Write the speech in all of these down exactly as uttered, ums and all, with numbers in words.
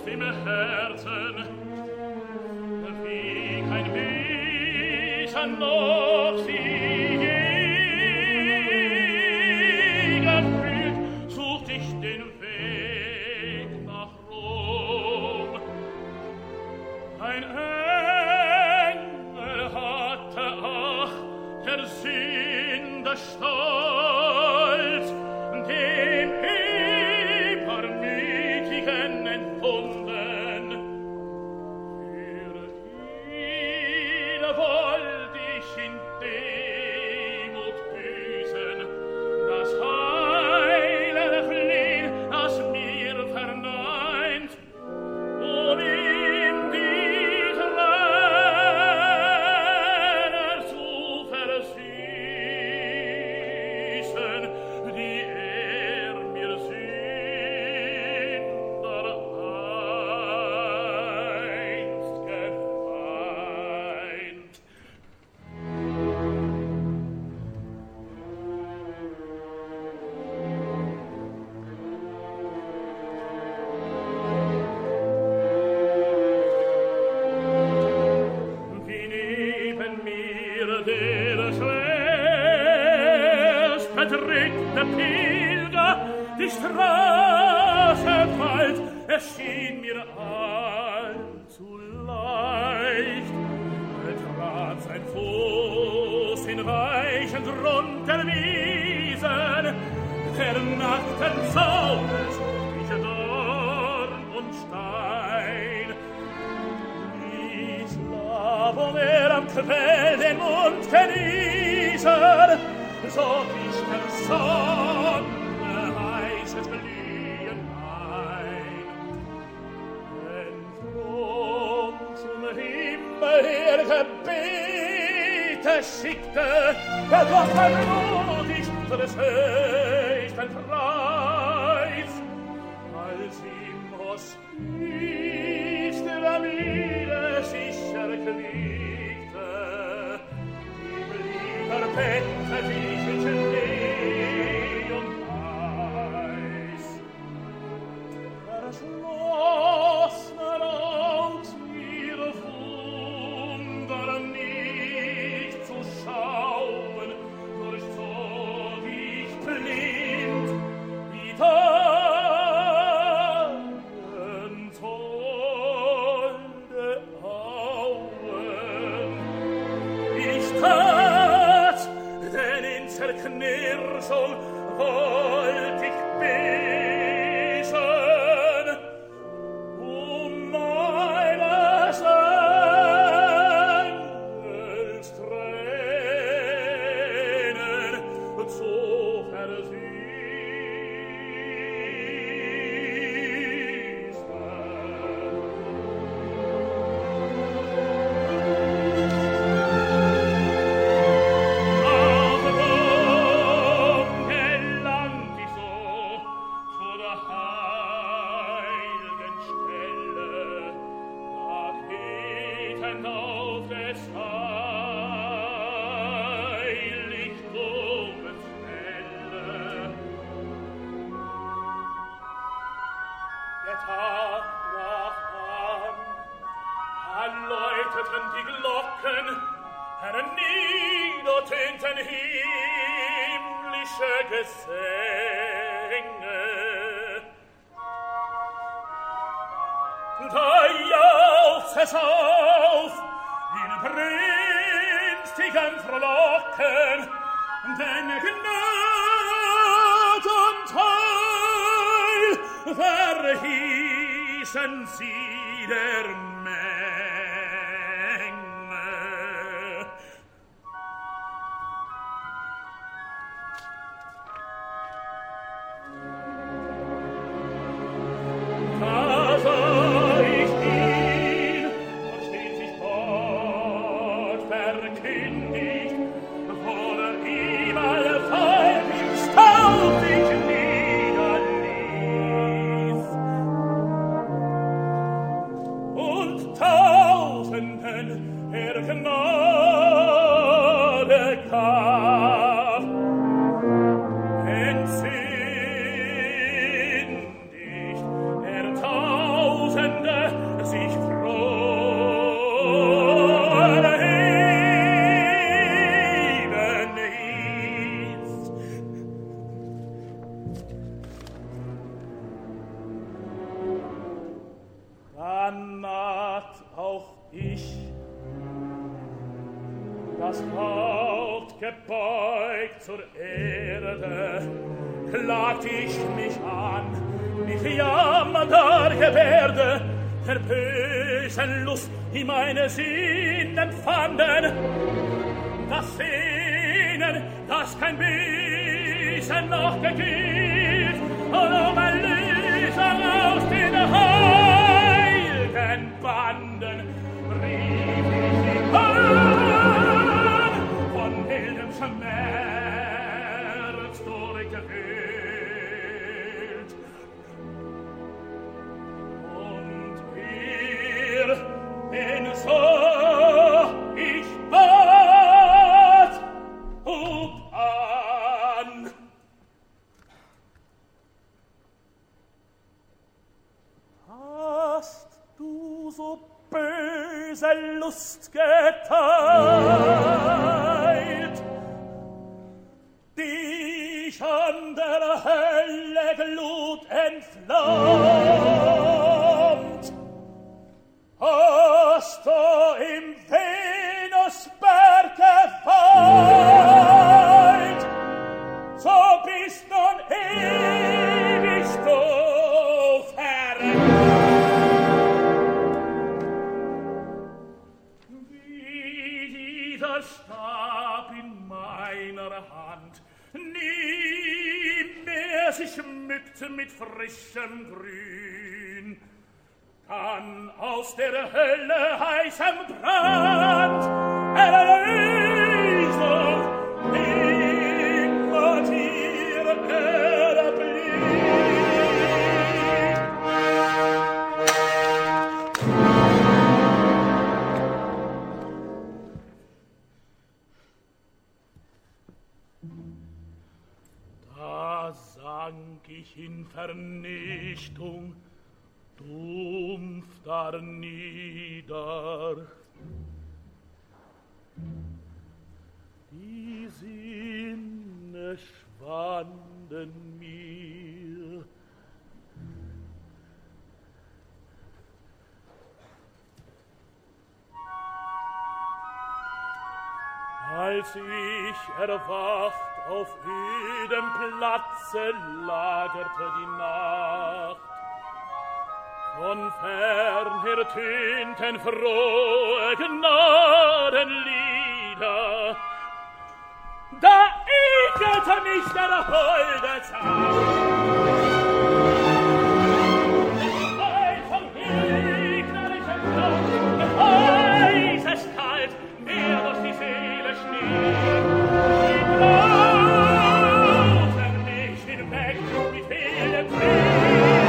im Herzen, wie kein Wesen noch sie je gefühlt, sucht ich den Weg nach Rom. Ein Engel hatte, ach, der Sünde Stolz, dem Übermütigen entbunden. Für ihn wollt ich in Demut büßen, das Heil erflehen, das mir verneint, um ihm die Tränen zu versüßen, die er mir Sünder einst geweint. Wie neben mir der schwerst bedrückte Pilger die Straße fällt, erschien mir allzu leicht. Er trat sein Fuß in weichen Grund der Wiesen, der nackten Zaune ich Dorn und Stein. Dies Labum er am Quell den Mund genießen, so ich der Sonne heißes Glühen ein. Wenn drum zum Himmel er Gebete schickte, er doch ein blutig des höchsten Preis, als ihm Hospiz der Mühle sicher quiekte, die Glieder bettet ich in Schnee und Eis. Verschlossenen Augs mir Wunder nicht zu schauen, durchzog ich blind wie tagentolde Augen. Ich tat, denn in Zerknirschung wollt ich besen, um meines Engels Tränen zu versüßen. Warum gelangt ich so zu der heiligen Stelle, nach betend auf des Heiligtums Helle? Der Tag brach an, erläuteten die Glocken, herniedertönten himmlische Gesänge. Da jauchzt es auf in brünstigem Frohlocken, denn Gnade und Heil verhießen sie der Menge. Da sah ich ihn, und steht sich Gott verkündigt, vor ihm alle Volk im Staub sich niederließ. Und Tausenden er Gnade gab, entzündigt er Tausende das Haupt gebeugt zur Erde, klagt ich mich an, mit jammernder Gebärde, der bösen Lust in meine Sinn empfanden, das Sehnen, das kein Wesen noch gegiert, und um Erlösung aus den heiligen Banden rief ich ihn an, von wildem Schmerz durchgequält. Und ihr, den so ich bat, hub an. Hast du so böse Lust geteilt, dich an der Hölle Glut entflammt? Hast du im Venusberg gefeilt, so bist nun ewig du vergangen. Wie dieser Stab in meiner Hand nie mehr sich schmückt mit frischem Grün, kann aus der Hölle heißem Brand Erlösung immer dir erblicken. Da sank ich in Vernichtung, dumpf darnieder. Die Sinne schwanden mir. Als ich erwacht auf ödem Platze, lagerte die Nacht. Von fern her tönten frohe Gnadenlieder. Da ekelte mich der holde Zauber. Ein vom gegnerischen Blau, heißes Kalt, mir durch die Seele schnitt. Die brauten mich hinweg mit vielen Tränen.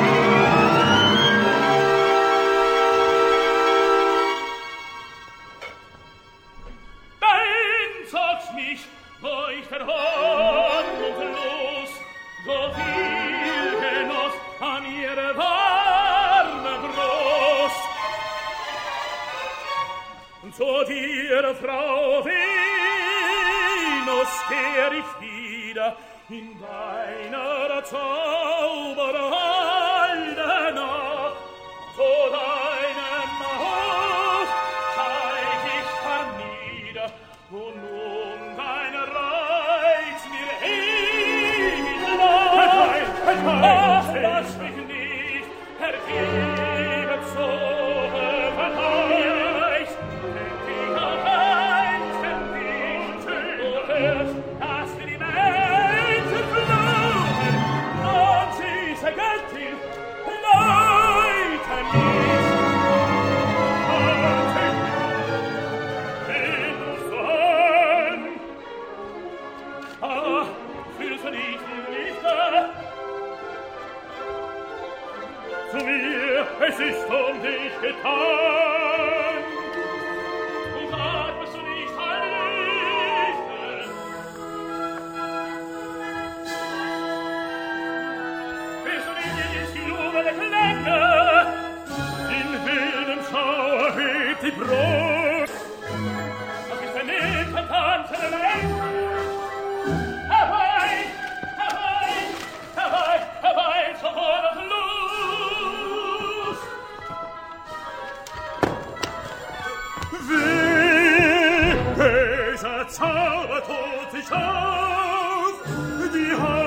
Wo ich der Hoffnung los, so viel genoss an ihre warme Brust. Und zu dir, Frau Venus, kehr ich wieder in deiner Zauberhalde nach. Zu deinem Hof steig ich hernieder, und nun dein Reiz mir ewig lang. Ach, lass mich nicht ergeben so verheißt, denn dich auf einsten Winkel du hörst, dass wir die Menschen flohen, und süße Göttin, leite mich. Zu mir, es ist um dich getan. Und sag, was du nicht verrichten. Bist du nicht jetzt die jubelnde Klänge? In wildem Schauer hebt die Brust. Das ist ein Lied von Tanzen im Ende. Herbei, herbei, herbei, herbei, so vor das Lust. tut sich auf, die Hand